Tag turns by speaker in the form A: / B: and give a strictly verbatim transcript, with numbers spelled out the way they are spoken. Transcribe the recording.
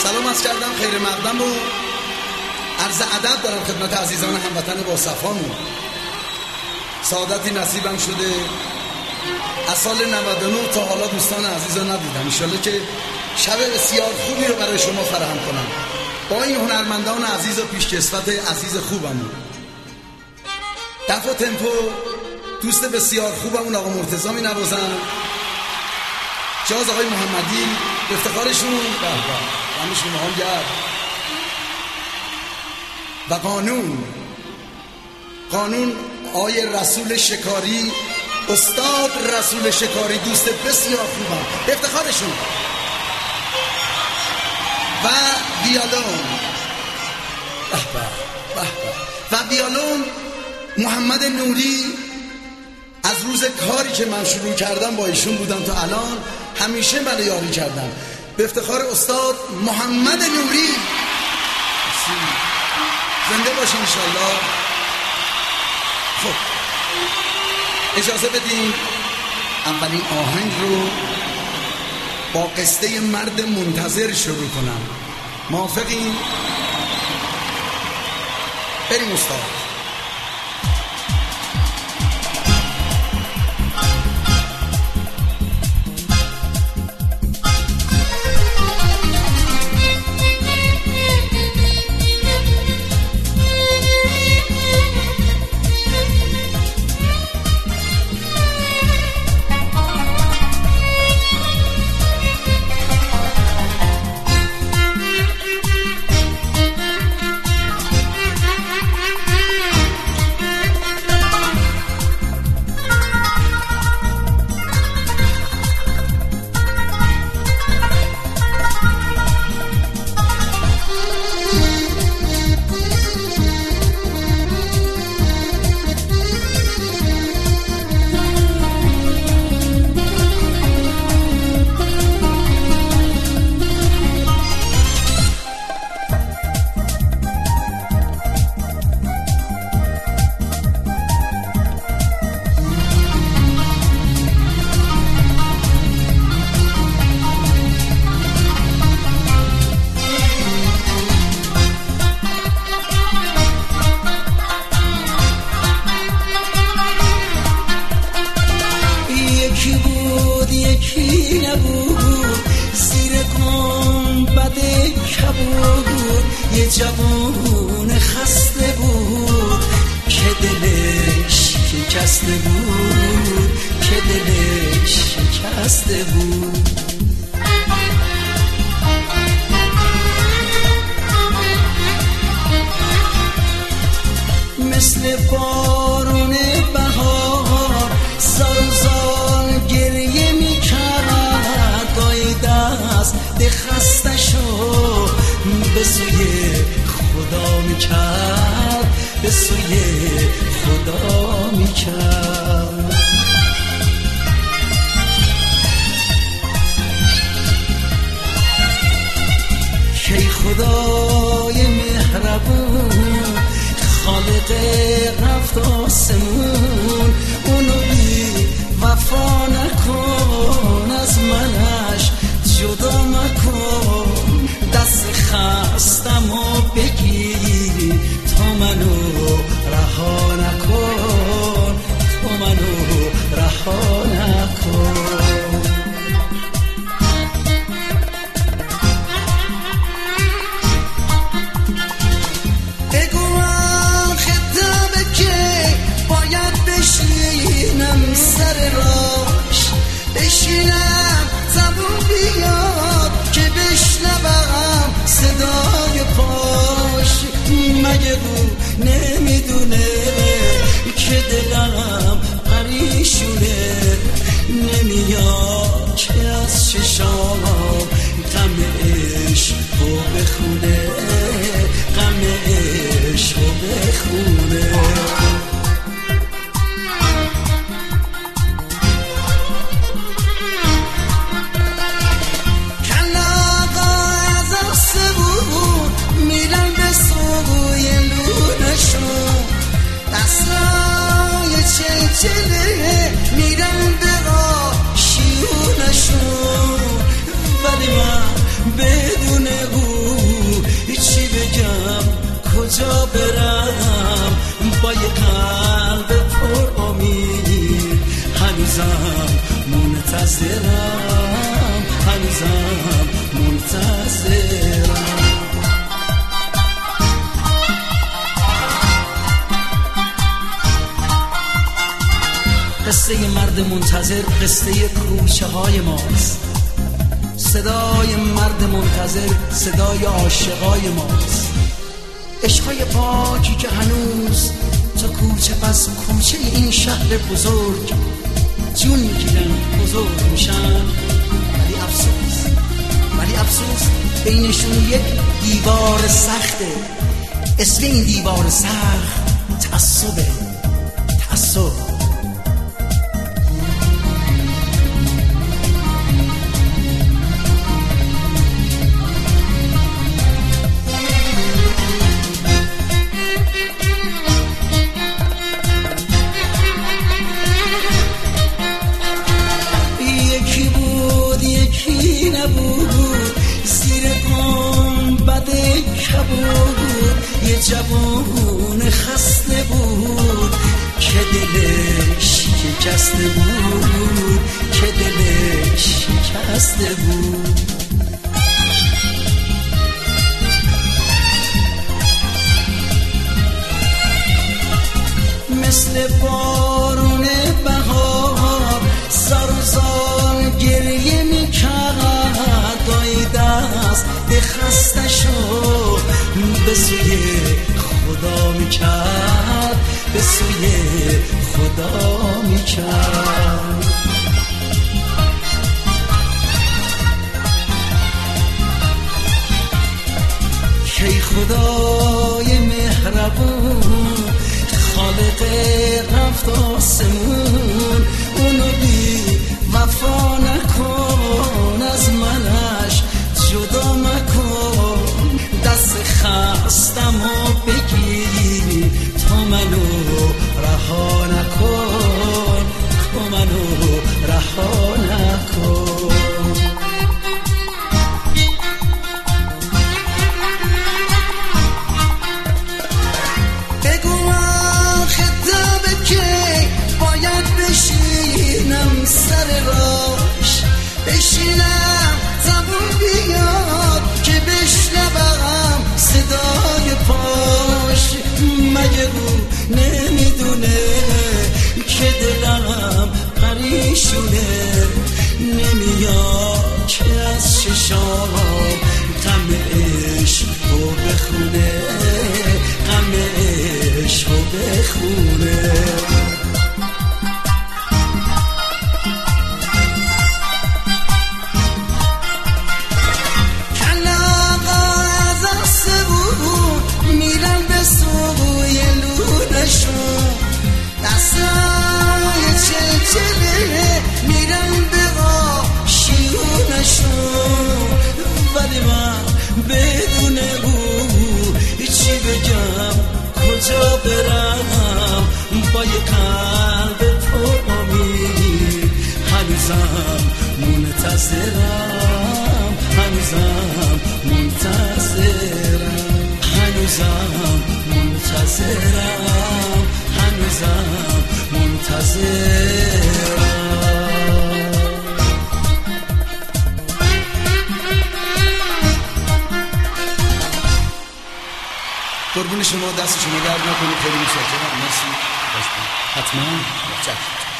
A: سلام عرض کردم، خیر مقدم و عرض ادب دارم خدمت عزیزان هموطن با صفامون. سعادتی نصیبم شده از سال نود و نه تا حالا دوستان عزیز رو ندیدم. انشالله که شب بسیار خوبی رو برای شما فراهم کنم با این هنرمندان عزیز و پیشکسوت عزیز خوبمون. دف و تمپو دوست بسیار خوبمون آقا مرتضی می نوازن، جاز آقای محمدی افتخارشون به به همشون هم گرد و قانون قانون آقای رسول شکاری، استاد رسول شکاری دوست بسیار خوبم افتخارشون و ویالون به به به و ویالون محمد نوری. از روز کاری که من شروع کردم با ایشون بودم تا الان همیشه من یاری کردم. به افتخار استاد محمد نوری زنده باشین انشالله. خب اجازه بدین اولین آهنگ رو با قصه مرد منتظر شروع کنم. موافقین؟ بریم استاد.
B: جوون خسته بود که دلش شکسته بود که دلش شکسته بود. مثل بارون بهار زار زار گریه می کرد، گاهی دست ده خسته شد به سوی خدا می کرد، به سوی خدا می کرد. کی خدای مهربون خالق رفت آسمون، اونو بی وفا نکن، از منش جدا مکن، دست خستم و بگیر تا منو رها نکن، تا منو رها نکن. بگوام خطابه که باید بشینم سر راش، بشینم زبون بیاد که بشنوم صدای پاش. مگه رو نمیدونه که دلم پریشونه، نمیاد که از چشام غم عشقو بخونه، غم عشقو بخونه. چله میرم به آشیونشون، ولی من بدون او منتظر قصه کوچه های ماست، صدای مرد منتظر صدای عاشقای ماست. عشقای پاکی که هنوز تا کوچه پس کوچه این شهر بزرگ جون میگیرن، بزرگ میشن، ولی افسوس ولی افسوس بینشون یک دیوار سخته. اسم این دیوار سخت تعصبه. تعصب. یکی بود یکی نبود، زیر پام بده کبود، یه جوان خسته بود که دلش شکسته بود، که دلش شکسته بود. مثل بارون بهار زار و زار گریه میکرد، دایی دست به خسته شو به سوی خدا میکرد، به سوی خدا میکرد. کی خدای مهربون خالق رفت آسمون، اونو بی وفا نکن، از منش جدا مکن، دست خستم و بگیر تا منو رها نکن، تا منو رها نکن. بشینم سر راش، بشینم زبون بیاد که بشنوم صدای پاش. مگه رو نمیدونه که دلم پریشونه، نمیاد که از ششام غم عشقو بخونه، غم عشقو بخونه. دستای چلچله میرن به آشیونشون، ولی من بدون او چی بگم، کجا برم با یه قلب پر امید. هنوزم منتظرم، هنوزم منتظرم، هنوزم منتظرم، هنوزم منتظرم.
A: قربون شما، دست شما درد نکنه. خیلی متشکرم. مرسی.
B: حتما.
A: متشکرم.